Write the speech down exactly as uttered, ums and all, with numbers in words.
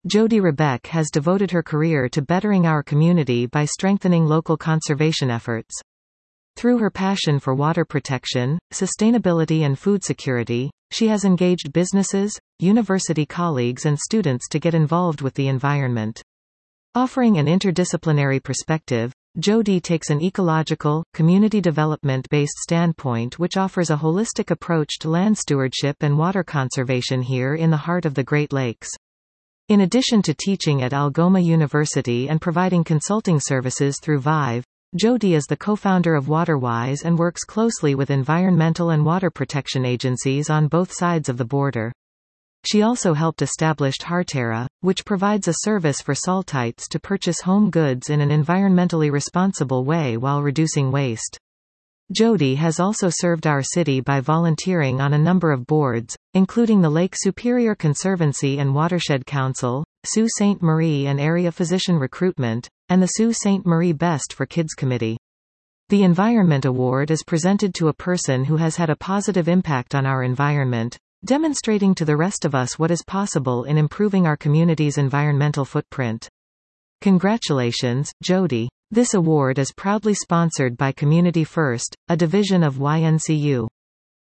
Jody Rebeck has devoted her career to bettering our community by strengthening local conservation efforts. Through her passion for water protection, sustainability and food security, she has engaged businesses, university colleagues and students to get involved with the environment. Offering an interdisciplinary perspective, Jody takes an ecological, community development-based standpoint which offers a holistic approach to land stewardship and water conservation here in the heart of the Great Lakes. In addition to teaching at Algoma University and providing consulting services through Vive, Jody is the co-founder of WaterWise and works closely with environmental and water protection agencies on both sides of the border. She also helped establish Harterra, which provides a service for Saltites to purchase home goods in an environmentally responsible way while reducing waste. Jody has also served our city by volunteering on a number of boards, including the Lake Superior Conservancy and Watershed Council, Sault Ste. Marie and Area Physician Recruitment, and the Sault Ste. Marie Best for Kids Committee. The Environment Award is presented to a person who has had a positive impact on our environment, demonstrating to the rest of us what is possible in improving our community's environmental footprint. Congratulations, Jody. This award is proudly sponsored by Community First, a division of Y N C U.